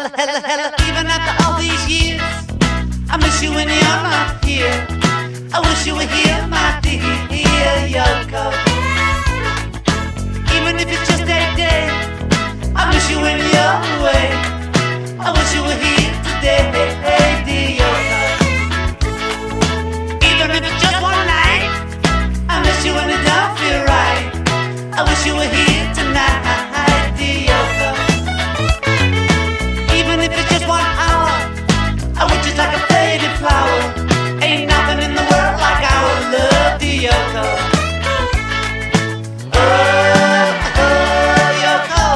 Even after all these years, I miss you when you're not here. I wish you were here, my dear Yoko. Even if it's just a day, I miss you when you're away. I wish you were here today, dear Yoko. Even if it's just one night, I miss you when it don't feel right. I wish you were here tonight, dear Yoko. Even if it's just 1 hour, I would just like a faded flower. Ain't nothing in the world like our love, dear Yoko. Oh, Yoko,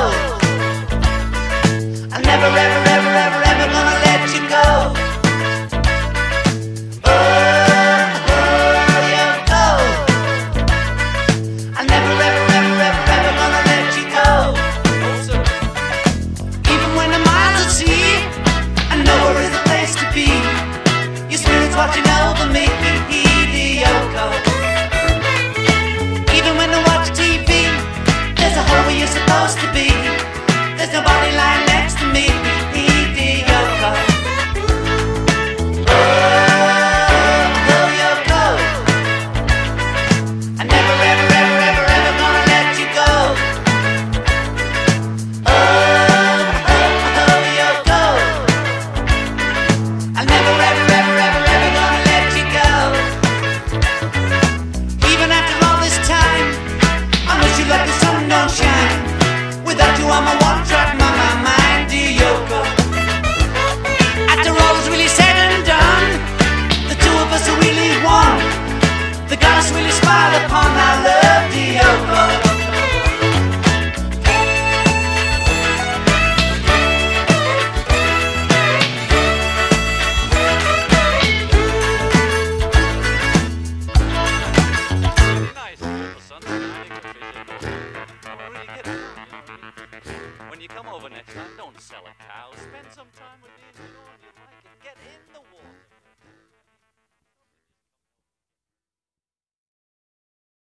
I'm never, ever, ever, ever, ever gonna let you go. Oh, Yoko, I'm never, ever, ever, ever, ever gonna let you go. Even when the miles at sea, I know where is the place to be. Your spirit's watching over me, dear Yoko. Even when I watch TV, there's a hole where you're supposed to be. There's nobody lying next to me, dear Yoko. Oh, Yoko, I'm never, ever, ever, ever, ever gonna let you go. Oh, Yoko, I'm never, ever, ever, ever, ever gonna let you go. Even after all this time, I miss you like the sun don't shine. Without you, I'm a one-track mind, dear Yoko. After all is really said and done, the two of us are really one. The goddess really smiled upon our love, dear Yoko. When you come over next time, don't sell a cow. Spend some time with me in the north. Get in the water.